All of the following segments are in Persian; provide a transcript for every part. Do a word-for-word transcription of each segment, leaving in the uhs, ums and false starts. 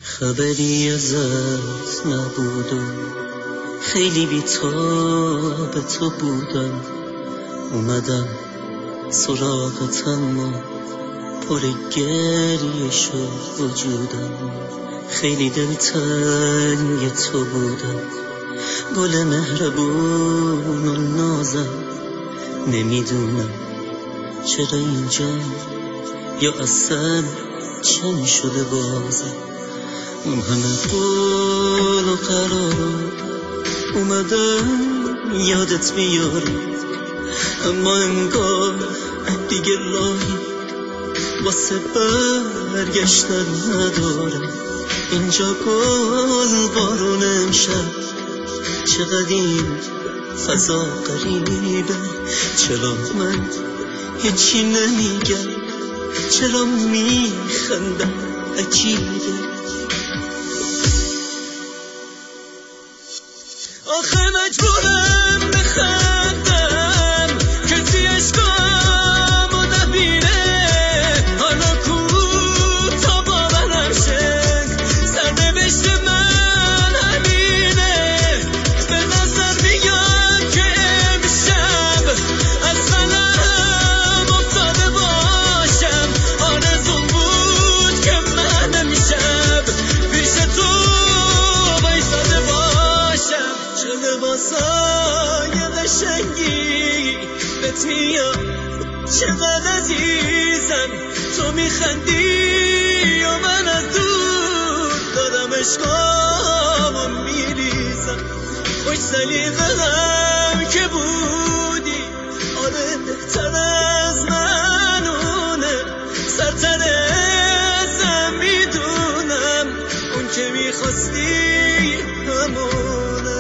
خبری ازت نبود و خیلی بی‌تاب تو بودم. اومدم سراغت اما پر گریه شد وجودم. خیلی دلتنگ تو بودم، گل مهربون و نازم. نمیدونم چرا اینجا یا اصلا چه میشده بازم. اون همه قول و قرار اومدم یادت میارم، اما انگار دیگه راهی واسه برگشتن ندارم. اینجا گل بارون امشب، چقدر این فضا غریبه. چرا من هیچی نمیگم، چرا میخندم عجیبه. آخه مجبورم بخندم کسی عشقامو نبینه. حالا کو تا باورم شه سرنوشت من همینه. به نظر میاد که امشب از فلم افتاده باشم. آرزوم بود که من امشب پیش تو بایستاده باشم. چه لباسای قشنگی بهت میاد، چقدر عزیزم تو میخندی و من از دور دارم عشقامو میریزم. خوش سلیقه‌ام که بودی، آره بهتر از منونه. سرتر ازم میدونم، اون که میخواستی همونه.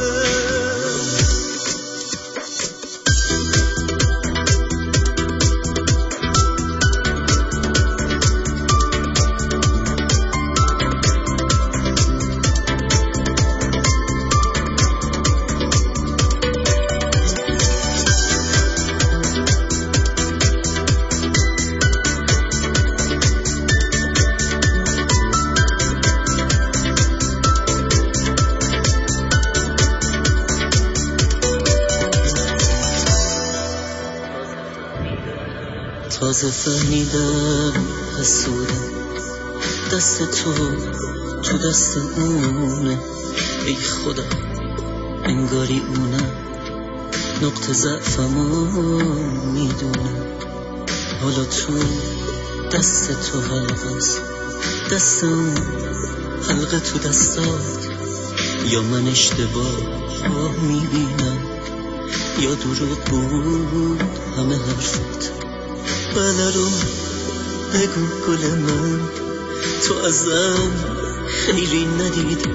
تازه فهمیدم حسودم، دست تو تو دست اونه. ای خدا انگاری اونم نقطه ضعفمو میدونه. حالا تو دست تو حلقه است، دست اون حلقه تو دستات. یا من اشتباه میبینم یا دروغ بود همه حرفت. بله رو بگو گل من، تو ازم خیلی ندیدی.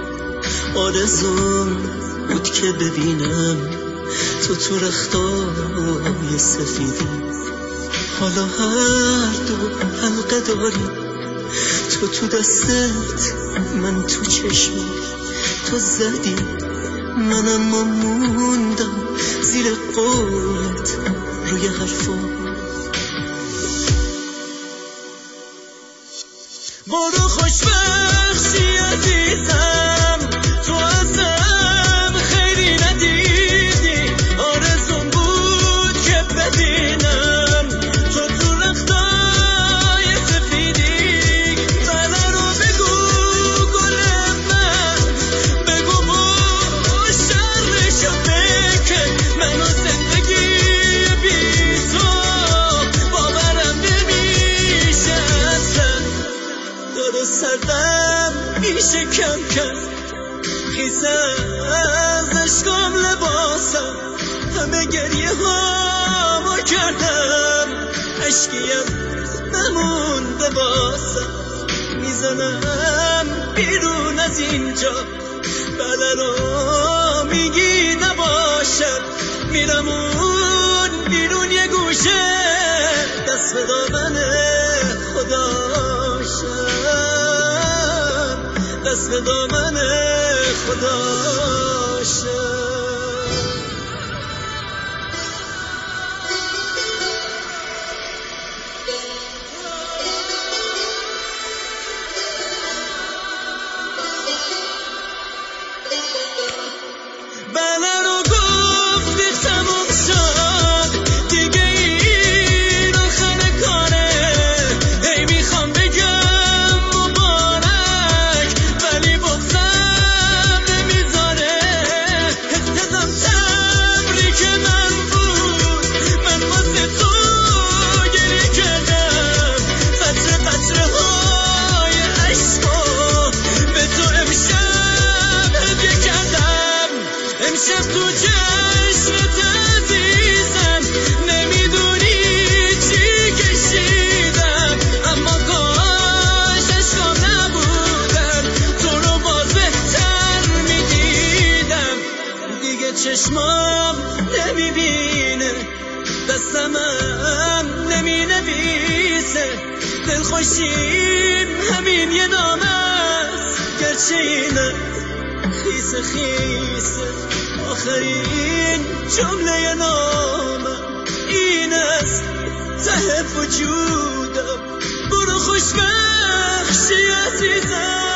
آرزوم بود که ببینم تو تو رختای سفیدی. حالا هر دو حلقه داری، تو تو دستت من تو چشم. تو زدی من اما موندم زیر قولت روی حرفا. برو خوشبخشی عزیزم، تو ازم خیلی ندیدی. آرزوم بود که ببینم تو تو رختای سفیدی. بله رو بگو گل من، بگو با شرشو بکن. منو زندگی بی تو باورم نمیشه اصلا. داره سردم میشه کم کم، خیزه از عشقام لباسم. همه گریه هامو کردم، عشقیم نمونده باسم. میزنم بیرون از اینجا، بله رو میگی نباشد. میرم اون بیرون یه گوشه، دست به دامن خداشم، دست به دامن خداشم. دلخوشیم همین یه نام است، گرچه اینه خیس خیسه آخرین جمله نامه این است ته وجودم. برو خوشبخشی عزیزم.